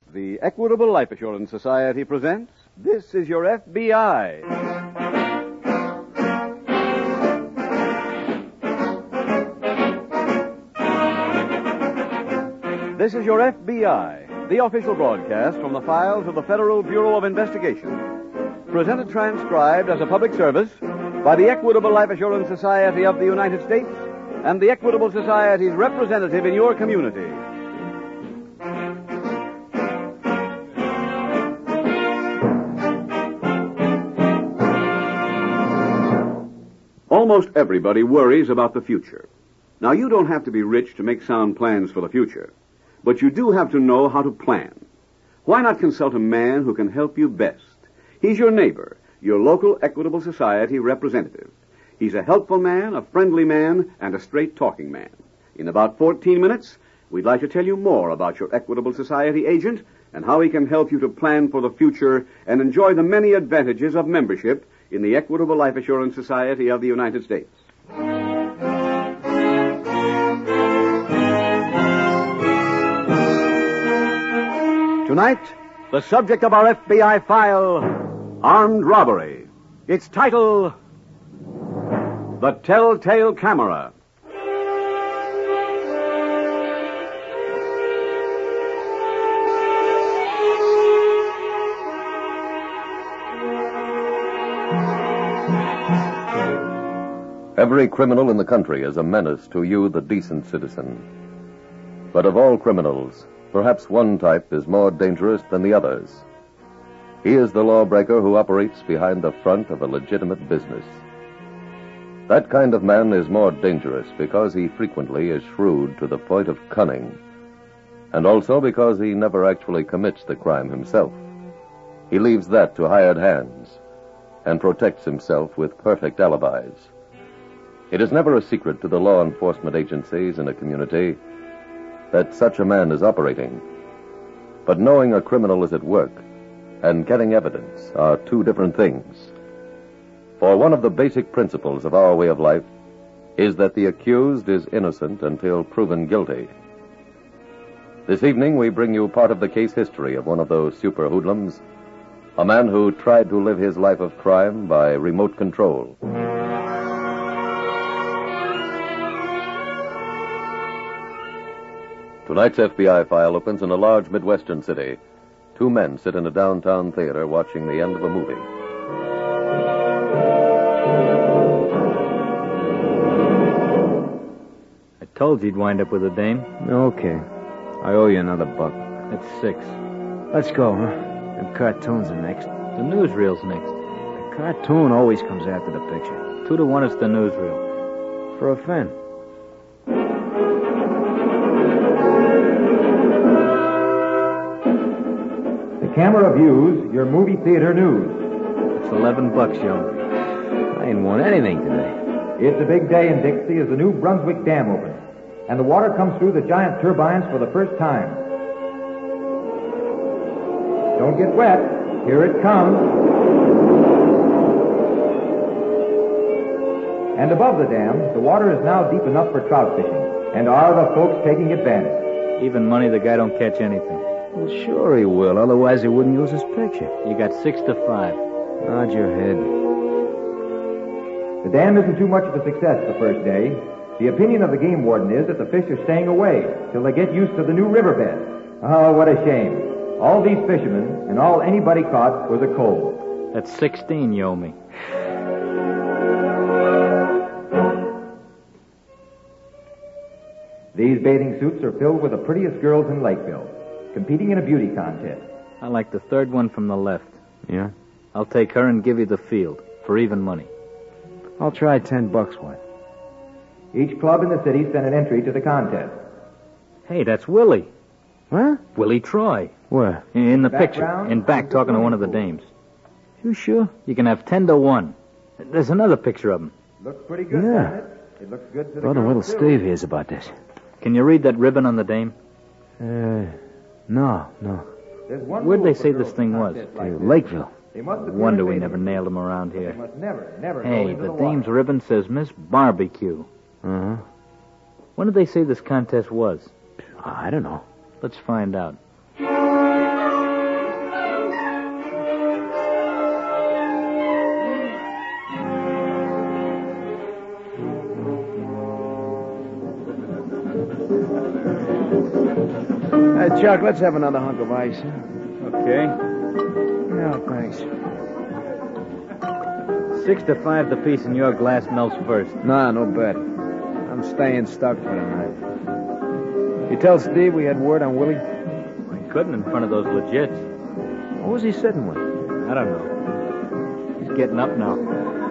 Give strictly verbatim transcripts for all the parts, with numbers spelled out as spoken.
The Equitable Life Assurance Society presents This Is Your F B I. This is Your F B I, the official broadcast from the files of the Federal Bureau of Investigation. Presented transcribed as a public service by the Equitable Life Assurance Society of the United States and the Equitable Society's representative in your community. Almost everybody worries about the future. Now, you don't have to be rich to make sound plans for the future, but you do have to know how to plan. Why not consult a man who can help you best? He's your neighbor, your local Equitable Society representative. He's a helpful man, a friendly man, and a straight-talking man. In about fourteen minutes, we'd like to tell you more about your Equitable Society agent and how he can help you to plan for the future and enjoy the many advantages of membership in the Equitable Life Assurance Society of the United States. Tonight, the subject of our F B I file, armed robbery. Its title, The Telltale Camera. Every criminal in the country is a menace to you, the decent citizen. But of all criminals, perhaps one type is more dangerous than the others. He is the lawbreaker who operates behind the front of a legitimate business. That kind of man is more dangerous because he frequently is shrewd to the point of cunning, and also because he never actually commits the crime himself. He leaves that to hired hands and protects himself with perfect alibis. It is never a secret to the law enforcement agencies in a community that such a man is operating. But knowing a criminal is at work and getting evidence are two different things. For one of the basic principles of our way of life is that the accused is innocent until proven guilty. This evening we bring you part of the case history of one of those super hoodlums, a man who tried to live his life of crime by remote control. Tonight's F B I file opens in a large Midwestern city. Two men sit in a downtown theater watching the end of a movie. I told you you'd wind up with a dame. Okay. I owe you another buck. That's six. Let's go, huh? Them cartoons are next. The newsreel's next. The cartoon always comes after the picture. Two to one, it's the newsreel. For a fin. Camera views your movie theater news. It's eleven bucks, young. I ain't won anything today. It's a big day in Dixie as the New Brunswick Dam opens, and the water comes through the giant turbines for the first time. Don't get wet. Here it comes. And above the dam, the water is now deep enough for trout fishing. And are the folks taking advantage? Even money, the guy don't catch anything. Well, sure he will. Otherwise, he wouldn't use his picture. You got six to five. Nod your head. The dam isn't too much of a success the first day. The opinion of the game warden is that the fish are staying away till they get used to the new riverbed. Oh, what a shame. All these fishermen and all anybody caught was a cold. That's sixteen you owe me. These bathing suits are filled with the prettiest girls in Lakeville, competing in a beauty contest. I like the third one from the left. Yeah? I'll take her and give you the field for even money. I'll try ten bucks worth. Each club in the city sent an entry to the contest. Hey, that's Willie. Huh? Willie Troy. Where? In the Background, picture. In back, talking to one of the dames. You sure? You can have ten to one. There's another picture of him. Looks pretty good, Yeah. doesn't it? It looks good to the Brother girls, Little too. Steve hears about this. Can you read that ribbon on the dame? Uh, no, no. There's one Where'd rule they for say girls this thing in was? contests Uh, like this. Lakeville. They must appear Wonder in we bathing never suits. nailed him around They here. must never, never go Hey, into the the water. dame's ribbon says Miss Barbecue. Uh-huh. When did they say this contest was? I don't know. Let's find out. Chuck, let's have another hunk of ice. Okay. No, thanks. Six to five the piece in your glass melts first. Nah, no bet. I'm staying stuck for the night. You tell Steve we had word on Willie? I couldn't in front of those legits. What was he sitting with? I don't know. He's getting up now.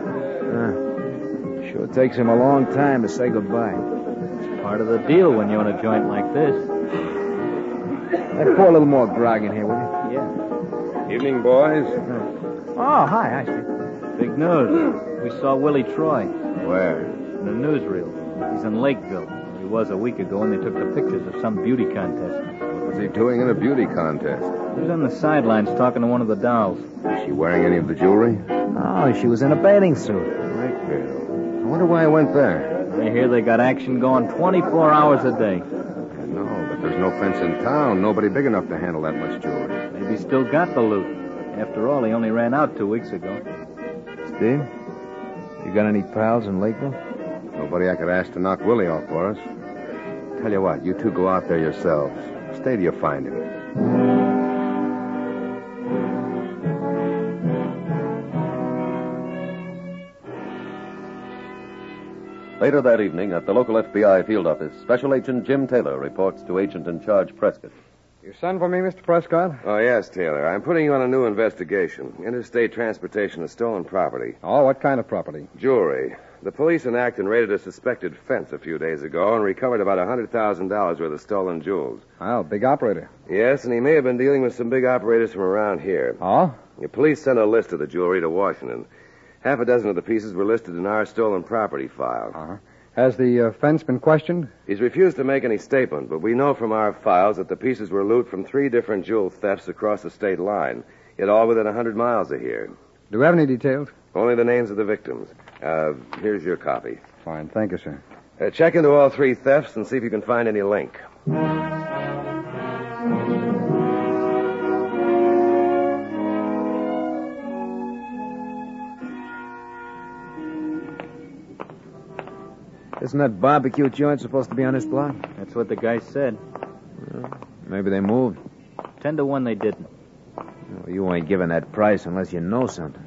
Uh, sure takes him a long time to say goodbye. It's part of the deal when you own a joint like this. Hey, pour a little more grog in here, will you? Yeah. Evening, boys. Oh, hi, hi, Steve. Big news. We saw Willie Troy Where? in the newsreel. He's in Lakeville. He was a week ago, and they took the pictures of some beauty contest. What was he doing in a beauty contest? He was on the sidelines talking to one of the dolls. Was she wearing any of the jewelry? Oh, she was in a bathing suit. Lakeville. I wonder why I went there. I hear they got action going twenty-four hours a day. I know, but there's no fence in town. Nobody big enough to handle that much jewelry. Maybe he still got the loot. After all, he only ran out two weeks ago. Steve, you got any pals in Lakeville? Nobody I could ask to knock Willie off for us. Tell you what, you two go out there yourselves. Stay till you find him. Later that evening, at the local F B I field office, Special Agent Jim Taylor reports to Agent in Charge Prescott. You send for me, Mister Prescott? Oh, yes, Taylor. I'm putting you on a new investigation. Interstate transportation of stolen property. Oh, what kind of property? Jewelry. The police in Acton raided a suspected fence a few days ago and recovered about one hundred thousand dollars worth of stolen jewels. Well, big operator. Yes, and he may have been dealing with some big operators from around here. Oh? The police sent a list of the jewelry to Washington. Half a dozen of the pieces were listed in our stolen property file. Uh-huh. Has the uh, fence been questioned? He's refused to make any statement, but we know from our files that the pieces were loot from three different jewel thefts across the state line, yet all within one hundred miles of here. Do we have any details? Only the names of the victims. Uh, here's your copy. Fine, thank you, sir. Uh, check into all three thefts and see if you can find any link. Isn't that barbecue joint supposed to be on this block? That's what the guy said. Well, maybe they moved. Ten to one they didn't. Well, you ain't giving that price unless you know something.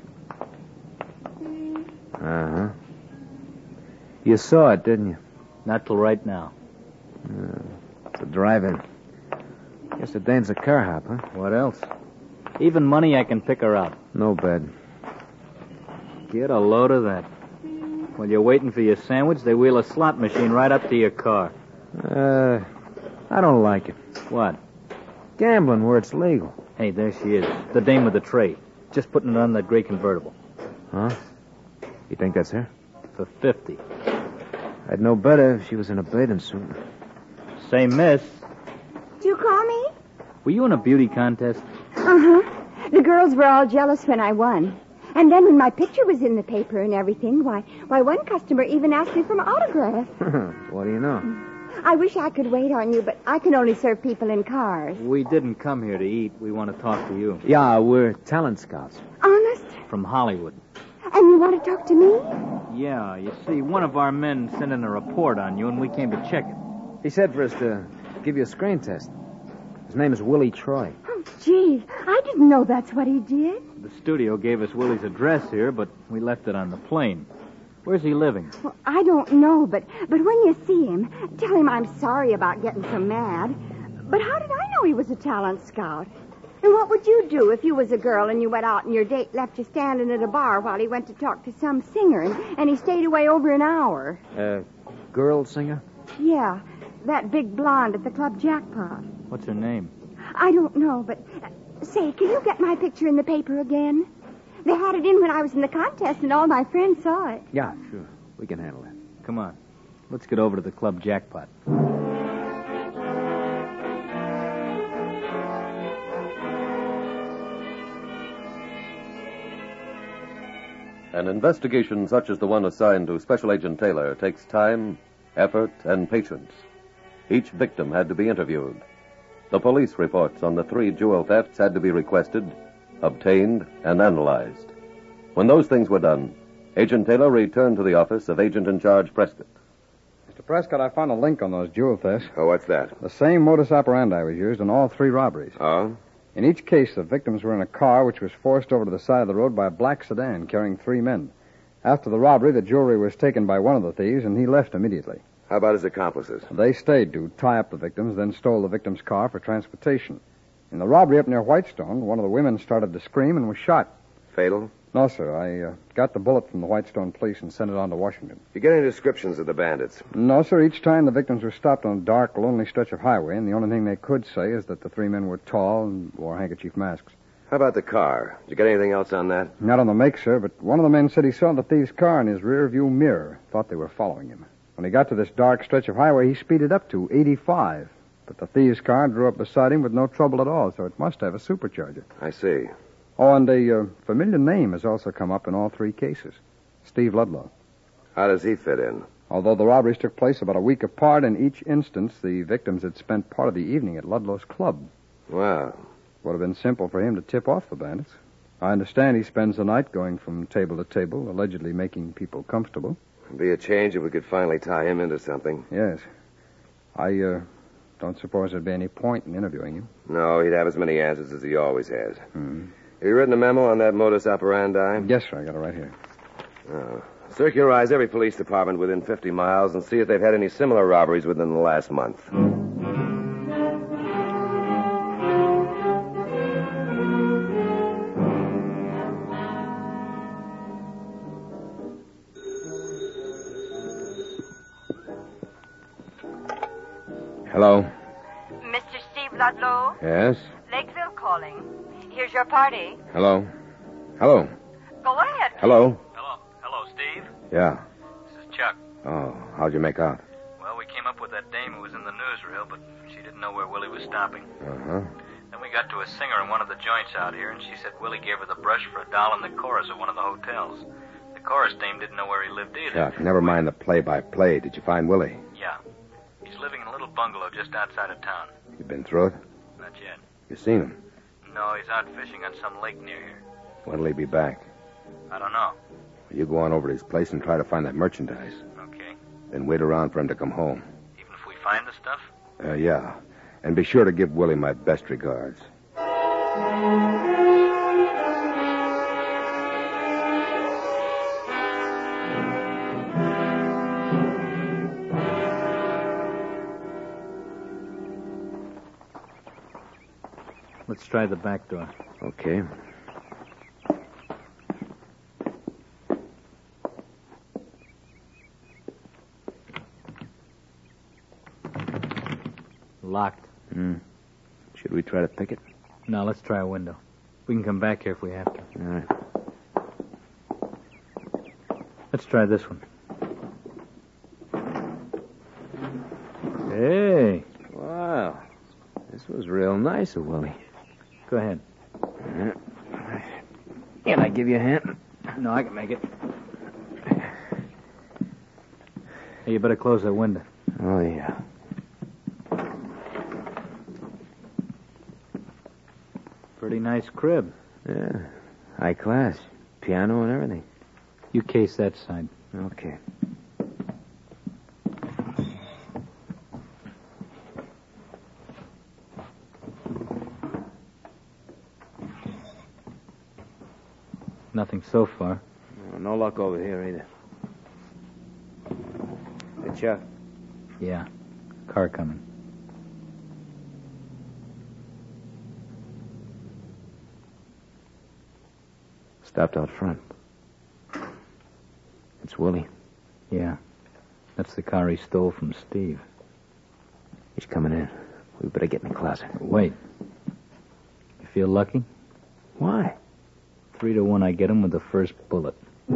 Uh-huh. You saw it, didn't you? Not till right now. Uh, it's a drive-in. Guess the dame's a car hop, huh? What else? Even money, I can pick her out. No bed. Get a load of that. While you're waiting for your sandwich, they wheel a slot machine right up to your car. Uh, I don't like it. What? Gambling where it's legal. Hey, there she is. The dame with the tray. Just putting it on that gray convertible. Huh? You think that's her? For fifty. I'd know better if she was in a bathing suit. Say, miss, Did you call me? were you in a beauty contest? Uh-huh. The girls were all jealous when I won. And then when my picture was in the paper and everything, why, why, one customer even asked me for my autograph. What do you know? I wish I could wait on you, but I can only serve people in cars. We didn't come here to eat. We want to talk to you. Yeah, we're talent scouts. Honest? From Hollywood. And you want to talk to me? Yeah, you see, one of our men sent in a report on you, and we came to check it. He said for us to give you a screen test. His name is Willie Troy. Oh, gee, I didn't know that's what he did. The studio gave us Willie's address here, but we left it on the plane. Where's he living? Well, I don't know, but, but when you see him, tell him I'm sorry about getting so mad. But how did I know he was a talent scout? And what would you do if you was a girl and you went out and your date left you standing at a bar while he went to talk to some singer and, and he stayed away over an hour? Uh, girl singer? Yeah, that big blonde at the Club Jackpot. What's her name? I don't know, but... Uh, say, can you get my picture in the paper again? They had it in when I was in the contest and all my friends saw it. Yeah, sure. We can handle that. Come on. Let's get over to the Club Jackpot. An investigation such as the one assigned to Special Agent Taylor takes time, effort, and patience. Each victim had to be interviewed. The police reports on the three jewel thefts had to be requested, obtained, and analyzed. When those things were done, Agent Taylor returned to the office of Agent in Charge Prescott. Mister Prescott, I found a link on those jewel thefts. Oh, what's that? The same modus operandi was used in all three robberies. Oh? In each case, the victims were in a car which was forced over to the side of the road by a black sedan carrying three men. After the robbery, the jewelry was taken by one of the thieves, and he left immediately. How about his accomplices? They stayed to tie up the victims, then stole the victim's car for transportation. In the robbery up near Whitestone, one of the women started to scream and was shot. Fatal? No, sir. I uh, got the bullet from the Whitestone police and sent it on to Washington. You get any descriptions of the bandits? No, sir. Each time the victims were stopped on a dark, lonely stretch of highway, and the only thing they could say is that the three men were tall and wore handkerchief masks. How about the car? Did you get anything else on that? Not on the make, sir, but one of the men said he saw the thief's car in his rear view mirror. Thought they were following him. When he got to this dark stretch of highway, he speeded up to eighty-five. But the thief's car drew up beside him with no trouble at all, so it must have a supercharger. I see. Oh, and a uh, familiar name has also come up in all three cases. Steve Ludlow. How does he fit in? Although the robberies took place about a week apart, in each instance, the victims had spent part of the evening at Ludlow's club. Well, Would have been simple for him to tip off the bandits. I understand he spends the night going from table to table, allegedly making people comfortable. it'd be a change if we could finally tie him into something. Yes. I, uh, don't suppose there'd be any point in interviewing him. No, he'd have as many answers as he always has. Hmm. Have you written a memo on that modus operandi? Yes, sir. I got it right here. Oh. Circularize every police department within fifty miles and see if they've had any similar robberies within the last month. Hello? Mister Steve Ludlow? Yes? Lakeville calling. Here's your party. Hello? Hello? Go ahead. Hello? Hello. Hello, Steve. Yeah. This is Chuck. Oh, how'd you make out? Well, we came up with that dame who was in the newsreel, but she didn't know where Willie was stopping. Uh-huh. Then we got to a singer in one of the joints out here, and she said Willie gave her the brush for a doll in the chorus of one of the hotels. The chorus dame didn't know where he lived either. Chuck, never mind the play-by-play. Did you find Willie? Yeah. He's living in a little bungalow just outside of town. You been through it? Not yet. You seen him? No, he's out fishing on some lake near here. When'll he be back? I don't know. You go on over to his place and try to find that merchandise. Okay. Then wait around for him to come home. Even if we find the stuff? Uh, yeah. And be sure to give Willie my best regards. Let's try the back door. Okay. Locked. Hmm. Should we try to pick it? No, let's try a window. We can come back here if we have to. All right. Let's try this one. Hey. Wow. This was real nice of Willie. Go ahead. Yeah. Can I give you a hand? No, I can make it. Hey, you better close that window. Oh, yeah. Pretty nice crib. Yeah. High class. Piano and everything. You case that side. Okay. Nothing so far. Oh, no luck over here either. Hey, Chuck. Yeah. Car coming. Stopped out front. It's Willie. Yeah. That's the car he stole from Steve. He's coming in. We better get in the closet. Wait. You feel lucky? Why? Three to one I get him with the first bullet.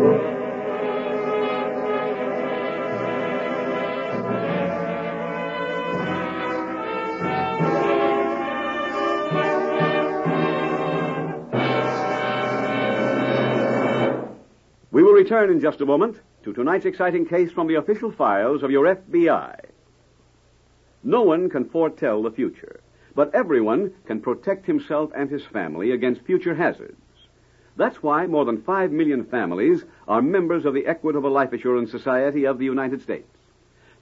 We will return in just a moment to tonight's exciting case from the official files of your F B I. No one can foretell the future, but everyone can protect himself and his family against future hazards. That's why more than five million families are members of the Equitable Life Assurance Society of the United States.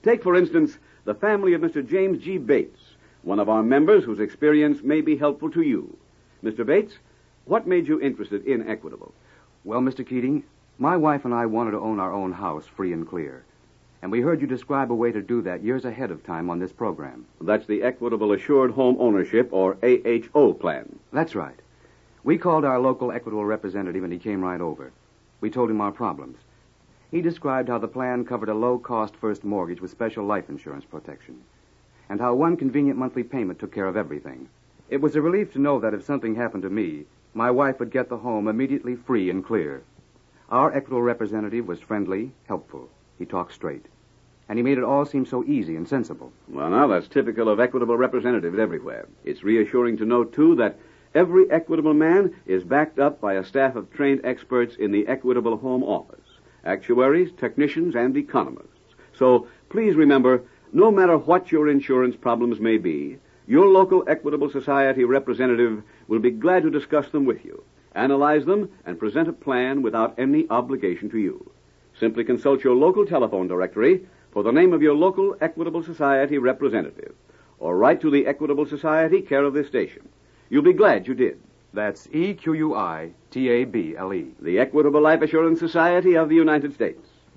Take, for instance, the family of Mister James G. Bates, one of our members whose experience may be helpful to you. Mister Bates, what made you interested in Equitable? Well, Mister Keating, my wife and I wanted to own our own house free and clear. And we heard you describe a way to do that years ahead of time on this program. That's the Equitable Assured Home Ownership, or A H O plan. That's right. We called our local Equitable representative and he came right over. We told him our problems. He described how the plan covered a low-cost first mortgage with special life insurance protection, and how one convenient monthly payment took care of everything. It was a relief to know that if something happened to me, my wife would get the home immediately free and clear. Our Equitable representative was friendly, helpful. He talked straight. And he made it all seem so easy and sensible. Well, now, that's typical of Equitable representatives everywhere. It's reassuring to know, too, that every Equitable man is backed up by a staff of trained experts in the Equitable Home Office. Actuaries, technicians, and economists. So, please remember, no matter what your insurance problems may be, your local Equitable Society representative will be glad to discuss them with you, analyze them, and present a plan without any obligation to you. Simply consult your local telephone directory for the name of your local Equitable Society representative, or write to the Equitable Society, care of this station. You'll be glad you did. That's E Q U I T A B L E. The Equitable Life Assurance Society of the United States.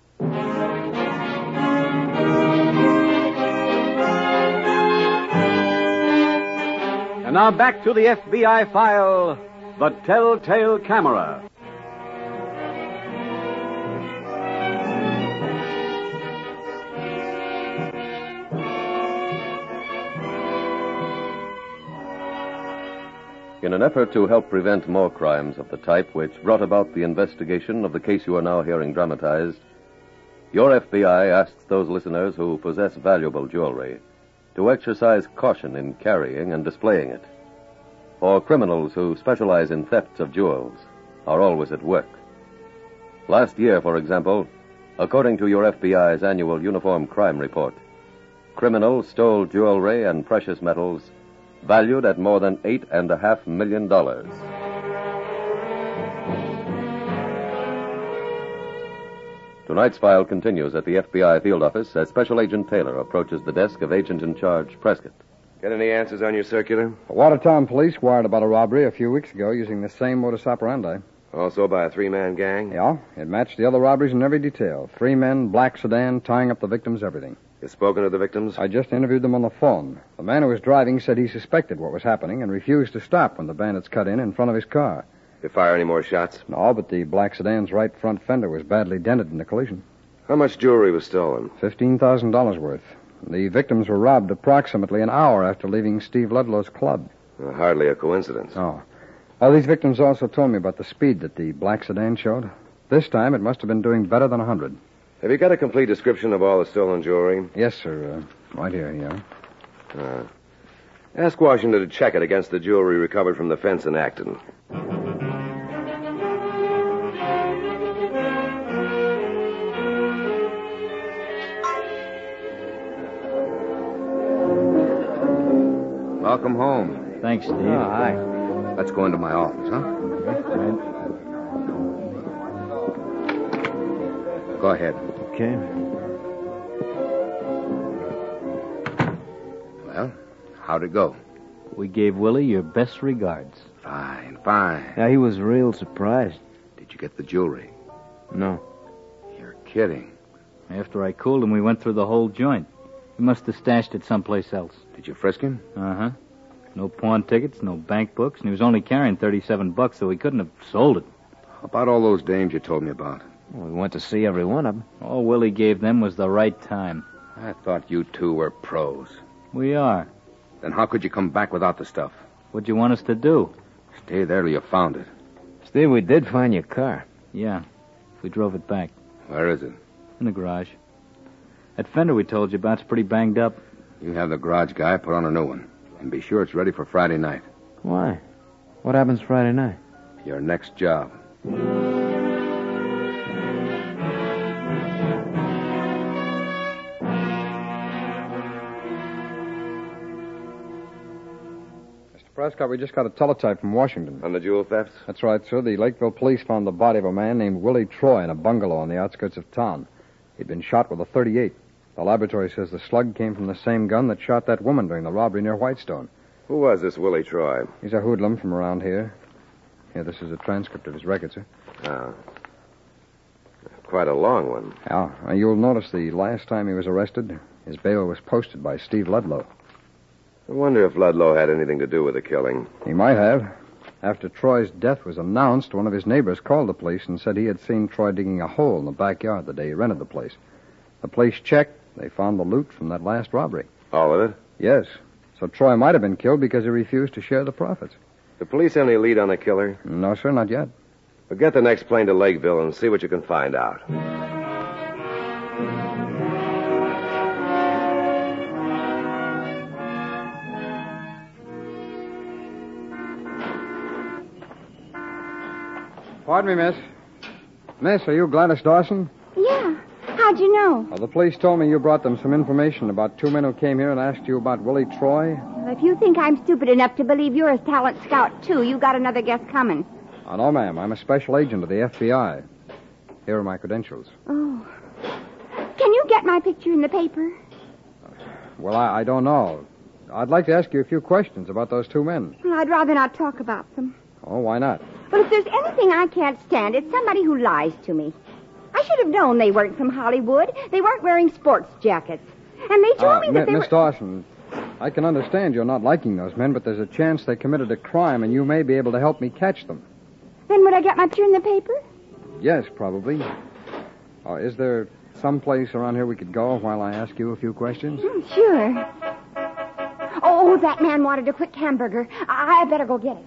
And now back to the F B I file, The Telltale Camera. In an effort to help prevent more crimes of the type which brought about the investigation of the case you are now hearing dramatized, your F B I asks those listeners who possess valuable jewelry to exercise caution in carrying and displaying it. For criminals who specialize in thefts of jewels are always at work. Last year, for example, according to your F B I's annual Uniform Crime Report, criminals stole jewelry and precious metals valued at more than eight and a half million dollars. Tonight's file continues at the F B I field office as Special Agent Taylor approaches the desk of Agent in Charge Prescott. Get any answers on your circular? The Watertown police wired about a robbery a few weeks ago using the same modus operandi. Also by a three-man gang? Yeah, it matched the other robberies in every detail. Three men, black sedan, tying up the victims, everything. You've spoken to the victims? I just interviewed them on the phone. The man who was driving said he suspected what was happening and refused to stop when the bandits cut in in front of his car. Did you fire any more shots? No, but the black sedan's right front fender was badly dented in the collision. How much jewelry was stolen? Fifteen thousand dollars worth. The victims were robbed approximately an hour after leaving Steve Ludlow's club. Uh, hardly a coincidence. Oh. Well, these victims also told me about the speed that the black sedan showed. This time it must have been doing better than a hundred. Have you got a complete description of all the stolen jewelry? Yes, sir. Uh, right here, yeah. Uh, ask Washington to check it against the jewelry recovered from the fence in Acton. Welcome home. Thanks, Steve. Oh, hi. Let's go into my office, huh? Right. Go ahead. Okay. Well, how'd it go? We gave Willie your best regards. Fine, fine. Yeah, he was real surprised. Did you get the jewelry? No. You're kidding. After I cooled him, we went through the whole joint. He must have stashed it someplace else. Did you frisk him? Uh-huh. No pawn tickets, no bank books, and he was only carrying thirty-seven bucks, so he couldn't have sold it. How about all those dames you told me about? Well, we went to see every one of them. All Willie gave them was the right time. I thought you two were pros. We are. Then how could you come back without the stuff? What'd you want us to do? Stay there till you found it. Steve, we did find your car. Yeah. We drove it back. Where is it? In the garage. That fender we told you about's pretty banged up. You have the garage guy put on a new one. And be sure it's ready for Friday night. Why? What happens Friday night? Your next job. Mister Prescott, we just got a teletype from Washington. On the jewel thefts? That's right, sir. The Lakeville police found the body of a man named Willie Troy in a bungalow on the outskirts of town. He'd been shot with a thirty-eight. The laboratory says the slug came from the same gun that shot that woman during the robbery near Whitestone. Who was this Willie Troy? He's a hoodlum from around here. Here, this is a transcript of his record, sir. Ah. Quite a long one. Yeah. Uh, you'll notice the last time he was arrested, his bail was posted by Steve Ludlow. I wonder if Ludlow had anything to do with the killing. He might have. After Troy's death was announced, one of his neighbors called the police and said he had seen Troy digging a hole in the backyard the day he rented the place. The police checked. They found the loot from that last robbery. All of it? Yes. So Troy might have been killed because he refused to share the profits. The police have any lead on the killer? No, sir, not yet. Well, get the next plane to Lakeville and see what you can find out. Pardon me, miss. Miss, are you Gladys Dawson? Yeah. How'd you know? Well, the police told me you brought them some information about two men who came here and asked you about Willie Troy. Well, if you think I'm stupid enough to believe you're a talent scout, too, you got another guess coming. Oh, no, ma'am. I'm a special agent of the F B I. Here are my credentials. Oh. Can you get my picture in the paper? Well, I, I don't know. I'd like to ask you a few questions about those two men. Well, I'd rather not talk about them. Oh, why not? Well, if there's anything I can't stand, it's somebody who lies to me. I should have known they weren't from Hollywood. They weren't wearing sports jackets. And they told uh, me that M- they Miss were... Dawson, I can understand you're not liking those men, but there's a chance they committed a crime, and you may be able to help me catch them. Then would I get my picture in the paper? Yes, probably. Uh, is there some place around here we could go while I ask you a few questions? Mm, sure. Oh, that man wanted a quick hamburger. I, I better go get it.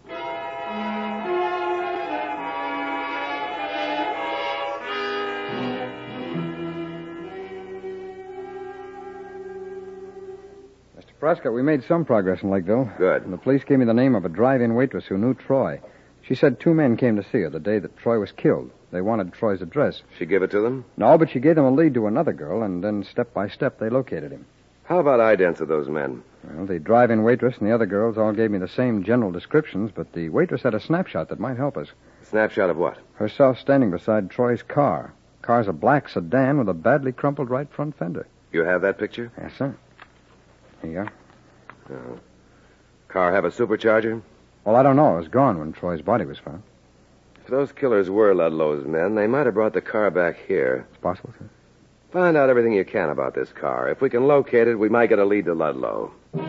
Mister Prescott, we made some progress in Lakeville. Good. And the police gave me the name of a drive-in waitress who knew Troy. She said two men came to see her the day that Troy was killed. They wanted Troy's address. She give it to them? No, but she gave them a lead to another girl, and then step by step they located him. How about idents of those men? Well, the drive-in waitress and the other girls all gave me the same general descriptions, but the waitress had a snapshot that might help us. A snapshot of what? Herself standing beside Troy's car. Car's a black sedan with a badly crumpled right front fender. You have that picture? Yes, sir. Here you are. Uh, car have a supercharger? Well, I don't know. It was gone when Troy's body was found. If those killers were Ludlow's men, they might have brought the car back here. It's possible, sir. Find out everything you can about this car. If we can locate it, we might get a lead to Ludlow.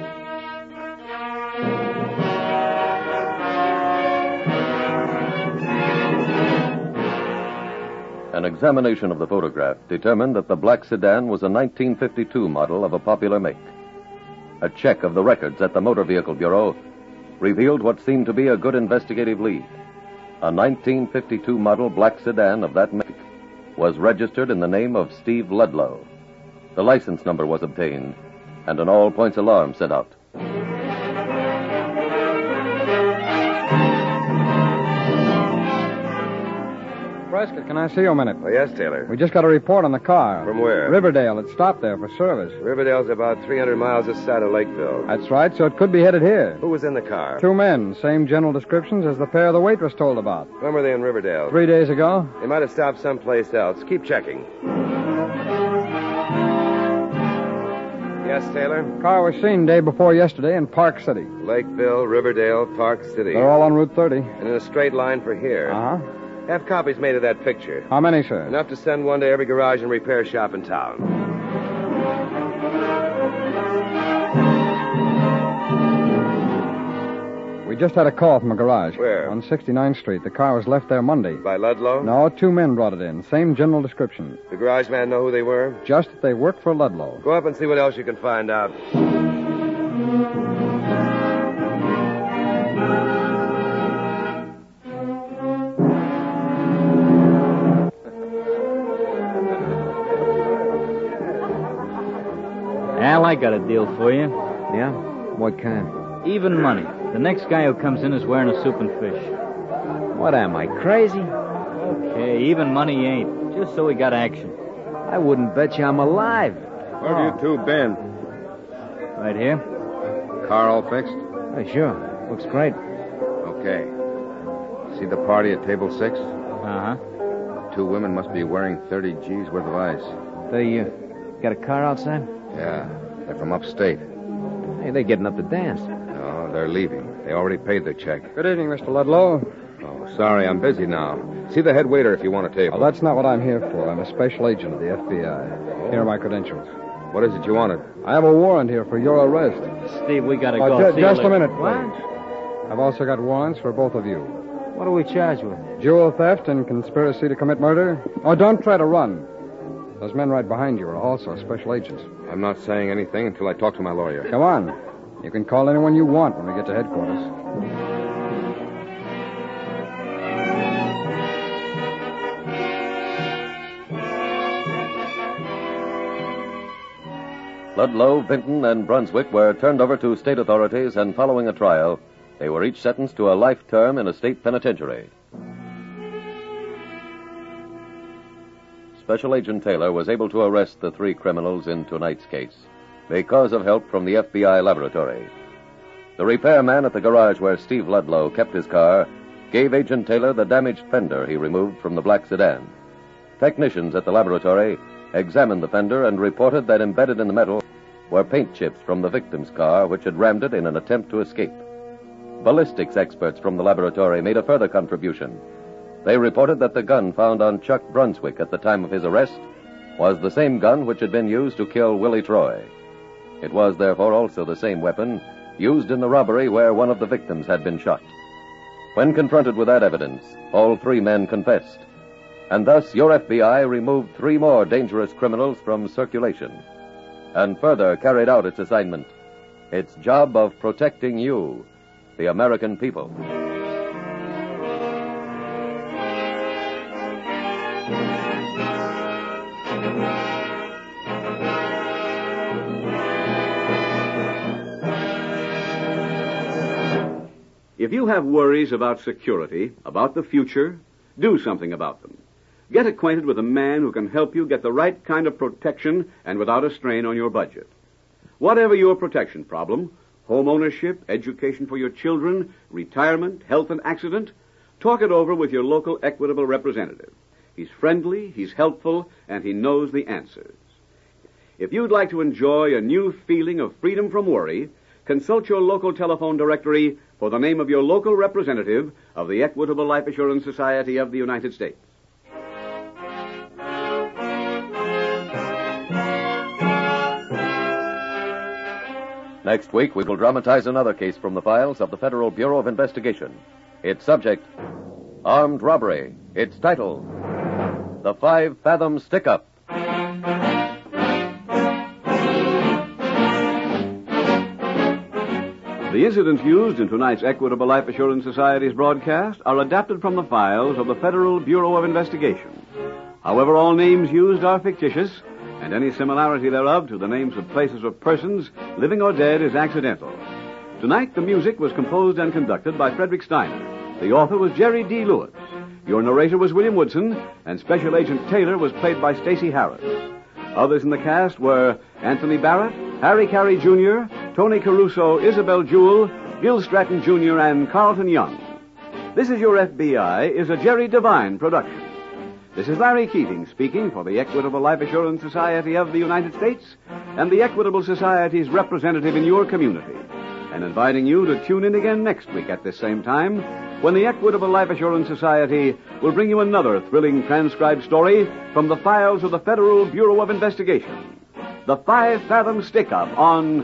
An examination of the photograph determined that the black sedan was a nineteen fifty-two model of a popular make. A check of the records at the Motor Vehicle Bureau revealed what seemed to be a good investigative lead. A nineteen fifty-two model black sedan of that make was registered in the name of Steve Ludlow. The license number was obtained, and an all-points alarm sent out. Prescott, can I see you a minute? Oh, yes, Taylor. We just got a report on the car. From where? Riverdale. It stopped there for service. Riverdale's about three hundred miles this side of Lakeville. That's right, so it could be headed here. Who was in the car? Two men, same general descriptions as the pair the waitress told about. When were they in Riverdale? Three days ago. They might have stopped someplace else. Keep checking. Yes, Taylor? Car was seen day before yesterday in Park City. Lakeville, Riverdale, Park City. They're all on Route thirty. And in a straight line for here. Uh-huh. Have copies made of that picture. How many, sir? Enough to send one to every garage and repair shop in town. We just had a call from a garage. Where? On sixty-ninth Street. The car was left there Monday. By Ludlow? No, two men brought it in. Same general description. The garage man know who they were? Just that they worked for Ludlow. Go up and see what else you can find out. Al, I got a deal for you. Yeah? What kind? Even money. The next guy who comes in is wearing a soup and fish. What am I, crazy? Okay, even money ain't. Just so we got action. I wouldn't bet you I'm alive. Where have you two been? Right here. Car all fixed? Oh, sure. Looks great. Okay. See the party at table six? Uh-huh. Two women must be wearing thirty G's worth of ice. They, uh, Got a car outside? Yeah, they're from upstate. Hey, they're getting up to dance. No, they're leaving. They already paid their check. Good evening, Mister Ludlow. Oh, sorry, I'm busy now. See the head waiter if you want a table. Oh, that's not what I'm here for. I'm a special agent of the F B I. Here are my credentials. What is it you wanted? I have a warrant here for your arrest. Steve, we gotta Oh, go. ju- See you just a later. minute, What? please. I've also got warrants for both of you. What are we charged with? Jewel theft and conspiracy to commit murder. Oh, don't try to run. Those men right behind you are also special agents. I'm not saying anything until I talk to my lawyer. Come on. You can call anyone you want when we get to headquarters. Ludlow, Vinton, and Brunswick were turned over to state authorities, and following a trial, they were each sentenced to a life term in a state penitentiary. Special Agent Taylor was able to arrest the three criminals in tonight's case because of help from the F B I laboratory. The repairman at the garage where Steve Ludlow kept his car gave Agent Taylor the damaged fender he removed from the black sedan. Technicians at the laboratory examined the fender and reported that embedded in the metal were paint chips from the victim's car, which had rammed it in an attempt to escape. Ballistics experts from the laboratory made a further contribution. They reported that the gun found on Chuck Brunswick at the time of his arrest was the same gun which had been used to kill Willie Troy. It was therefore also the same weapon used in the robbery where one of the victims had been shot. When confronted with that evidence, all three men confessed. And thus your F B I removed three more dangerous criminals from circulation and further carried out its assignment, its job of protecting you, the American people. If you have worries about security, about the future, do something about them. Get acquainted with a man who can help you get the right kind of protection and without a strain on your budget. Whatever your protection problem, home ownership, education for your children, retirement, health and accident, talk it over with your local Equitable representative. He's friendly, he's helpful, and he knows the answers. If you'd like to enjoy a new feeling of freedom from worry, consult your local telephone directory for the name of your local representative of the Equitable Life Assurance Society of the United States. Next week, we will dramatize another case from the files of the Federal Bureau of Investigation. Its subject, armed robbery. Its title, The Five Fathom Stick-Up. The incidents used in tonight's Equitable Life Assurance Society's broadcast are adapted from the files of the Federal Bureau of Investigation. However, all names used are fictitious, and any similarity thereof to the names of places or persons, living or dead, is accidental. Tonight, the music was composed and conducted by Frederick Steiner. The author was Jerry D. Lewis. Your narrator was William Woodson, and Special Agent Taylor was played by Stacey Harris. Others in the cast were Anthony Barrett, Harry Carey Junior, Tony Caruso, Isabel Jewell, Gil Stratton Junior, and Carlton Young. This Is Your F B I is a Jerry Devine production. This is Larry Keating speaking for the Equitable Life Assurance Society of the United States and the Equitable Society's representative in your community, and inviting you to tune in again next week at this same time when the Equitable Life Assurance Society will bring you another thrilling transcribed story from the files of the Federal Bureau of Investigation. The Five Fathom Stick-Up on